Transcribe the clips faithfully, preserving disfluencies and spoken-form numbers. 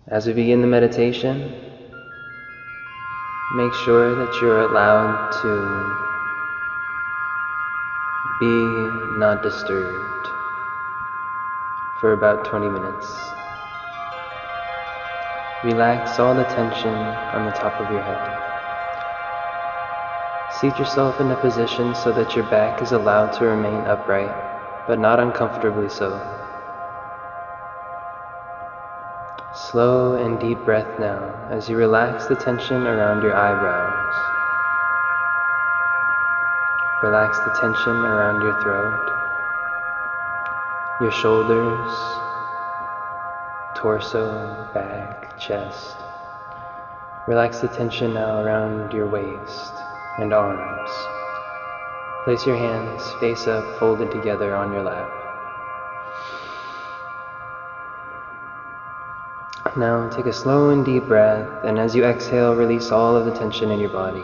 As we begin the meditation, make sure that you're allowed to be not disturbed for about twenty minutes. Relax all the tension on the top of your head. Seat yourself in a position so that your back is allowed to remain upright, but not uncomfortably so. Slow and deep breath now as you relax the tension around your eyebrows. Relax the tension around your throat, your shoulders, torso, back, chest. Relax the tension now around your waist and arms. Place your hands face up, folded together on your lap. Now take a slow and deep breath, and as you exhale, release all of the tension in your body.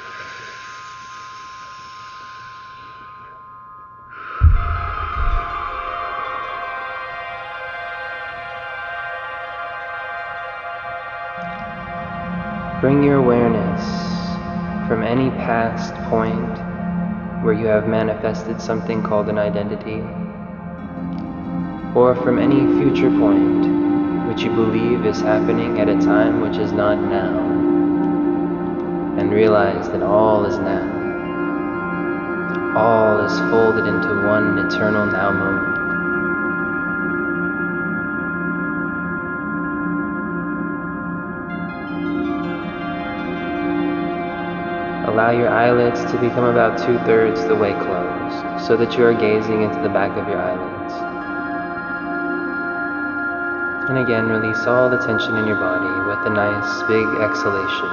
Bring your awareness from any past point where you have manifested something called an identity, or from any future point which you believe is happening at a time which is not now, and realize that all is now. All is folded into one eternal now moment. Allow your eyelids to become about two-thirds the way closed, so that you are gazing into the back of your eyelids. And again, release all the tension in your body with a nice big exhalation.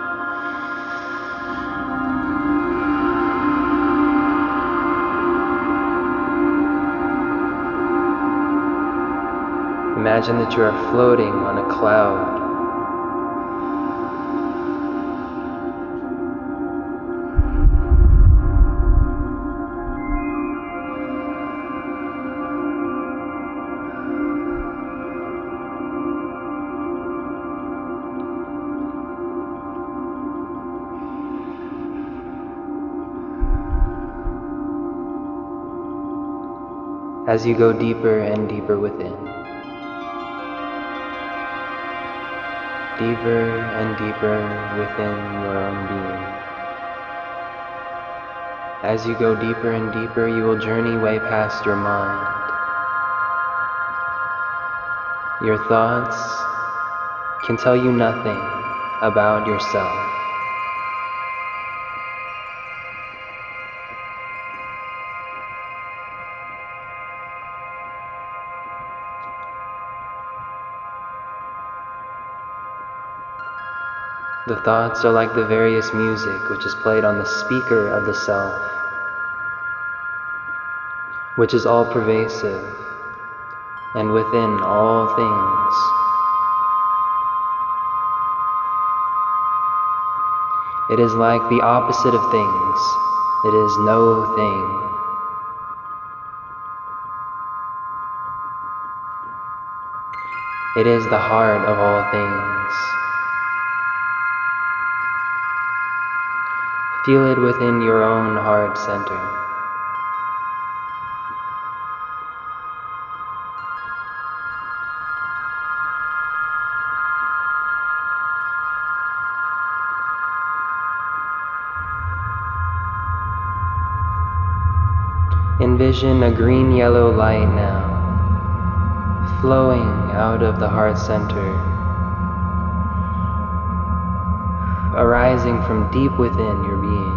Imagine that you are floating on a cloud. As you go deeper and deeper within. Deeper and deeper within your own being. As you go deeper and deeper, you will journey way past your mind. Your thoughts can tell you nothing about yourself. The thoughts are like the various music which is played on the speaker of the self, which is all pervasive and within all things. It is like the opposite of things. It is no thing. It is the heart of all things. Feel it within your own heart center. Envision a green-yellow light now, flowing out of the heart center, arising from deep within your being.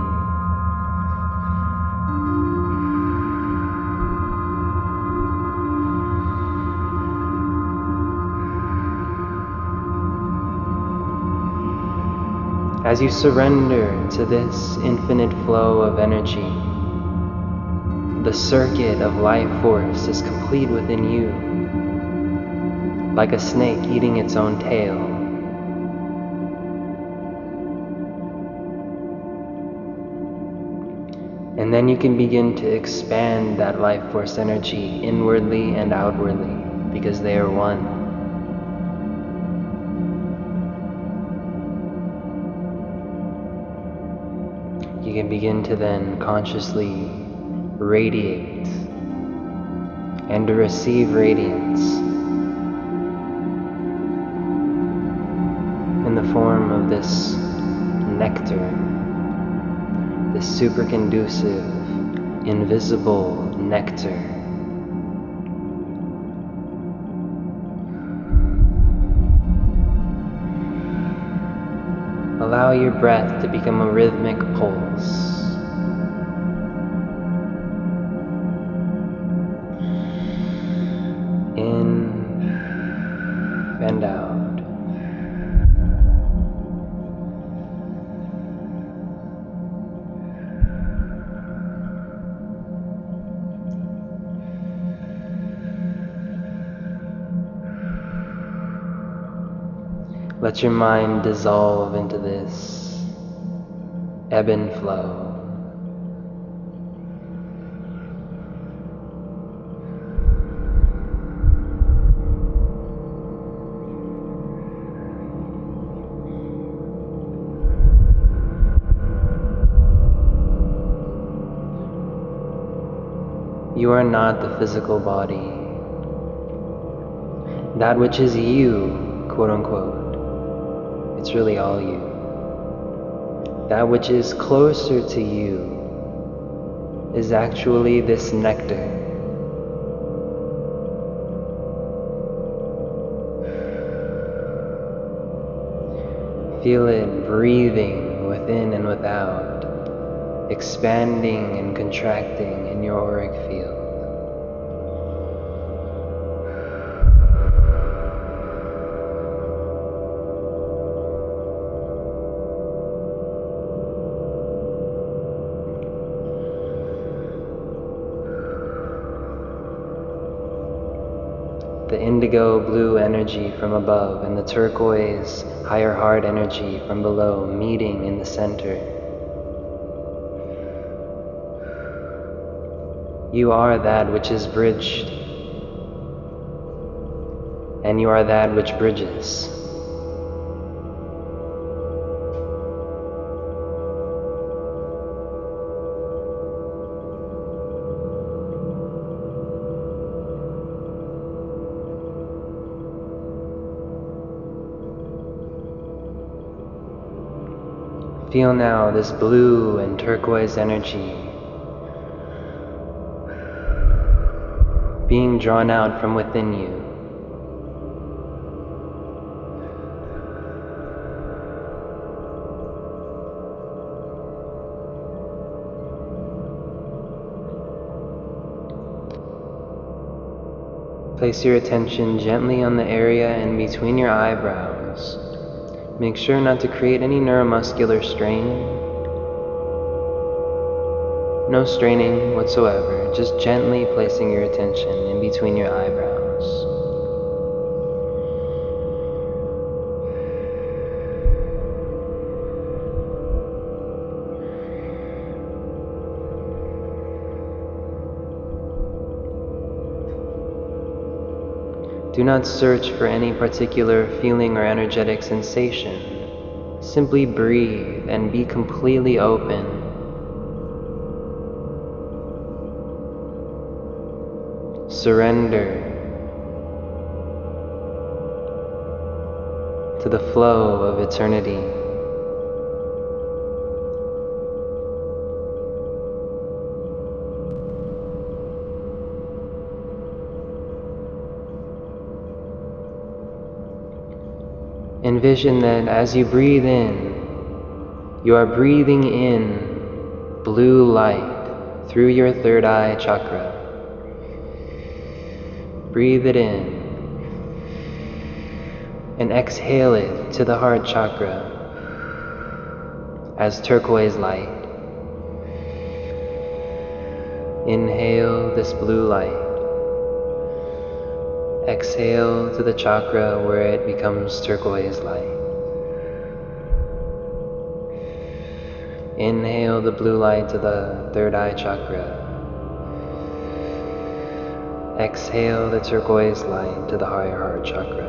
As you surrender to this infinite flow of energy, the circuit of life force is complete within you, like a snake eating its own tail. And then you can begin to expand that life force energy inwardly and outwardly, because they are one. can begin to then consciously radiate and to receive radiance in the form of this nectar, this super conducive, invisible nectar. Allow your breath to become a rhythmic pulse. In and out. Let your mind dissolve into this ebb and flow. You are not the physical body. That which is you, quote unquote, it's really all you. That which is closer to you is actually this nectar. Feel it breathing within and without, expanding and contracting in your auric field. The indigo blue energy from above and the turquoise higher heart energy from below meeting in the center. You are that which is bridged, and you are that which bridges. Feel now this blue and turquoise energy being drawn out from within you. Place your attention gently on the area in between your eyebrows. Make sure not to create any neuromuscular strain. No straining whatsoever, just gently placing your attention in between your eyebrows. Do not search for any particular feeling or energetic sensation. Simply breathe and be completely open. Surrender to the flow of eternity. Envision that as you breathe in, you are breathing in blue light through your third eye chakra. Breathe it in and exhale it to the heart chakra as turquoise light. Inhale this blue light. Exhale to the chakra where it becomes turquoise light. Inhale the blue light to the third eye chakra. Exhale the turquoise light to the higher heart chakra.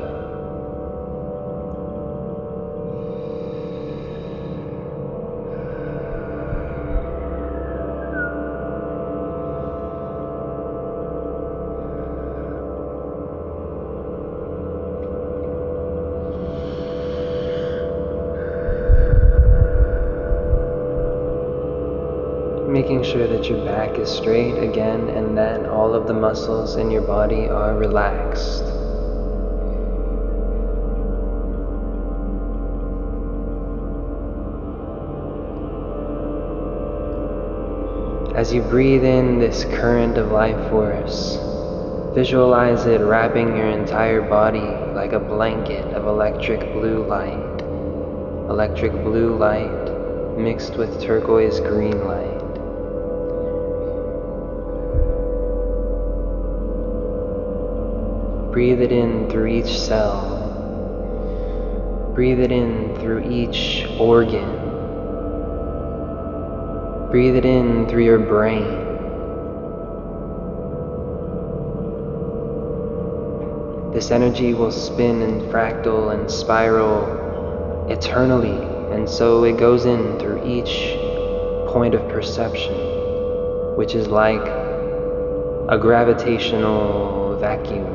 making sure that your back is straight again and that all of the muscles in your body are relaxed. As you breathe in this current of life force, visualize it wrapping your entire body like a blanket of electric blue light. Electric blue light mixed with turquoise green light. Breathe it in through each cell. Breathe it in through each organ. Breathe it in through your brain. This energy will spin and fractal and spiral eternally, and so it goes in through each point of perception, which is like a gravitational vacuum.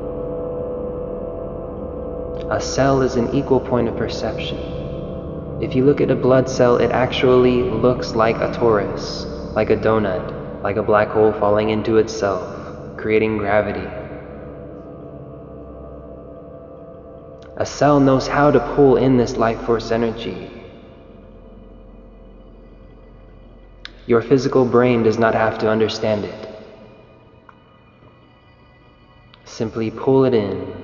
A cell is an equal point of perception. If you look at a blood cell, it actually looks like a torus, like a donut, like a black hole falling into itself, creating gravity. A cell knows how to pull in this life force energy. Your physical brain does not have to understand it. Simply pull it in.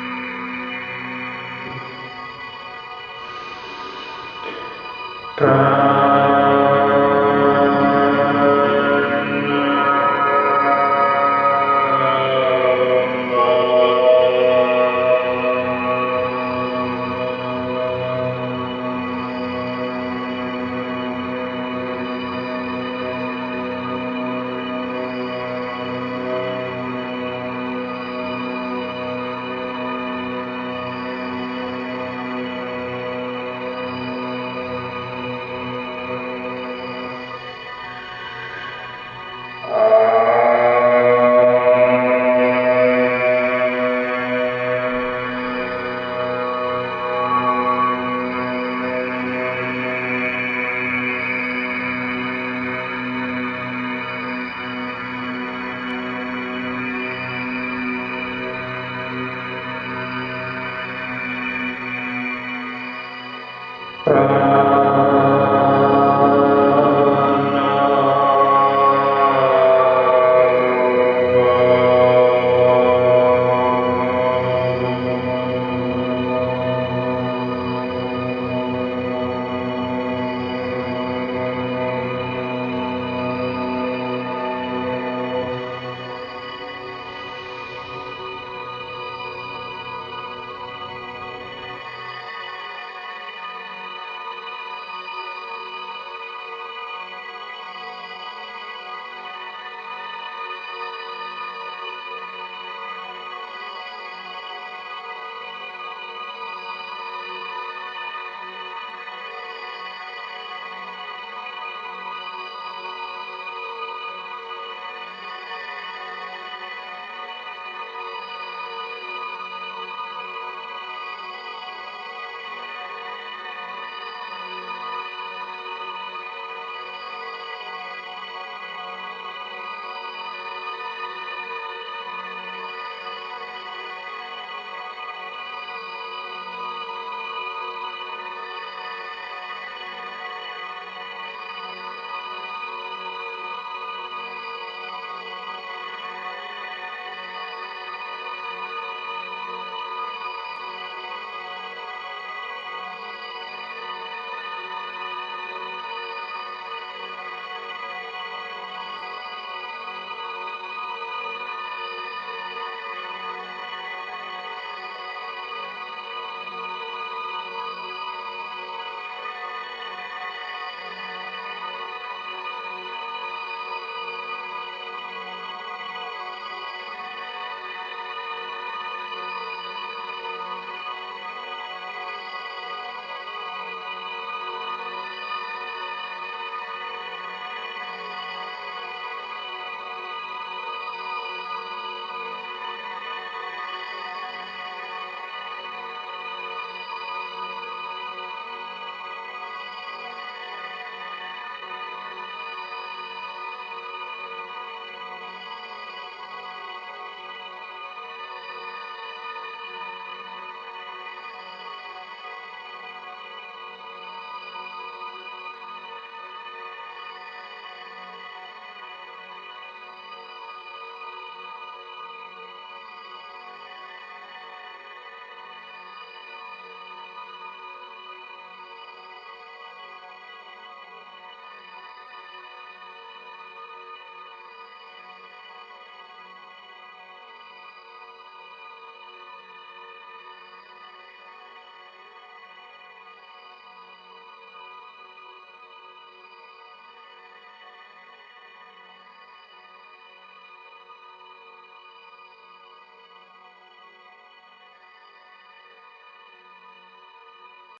Pra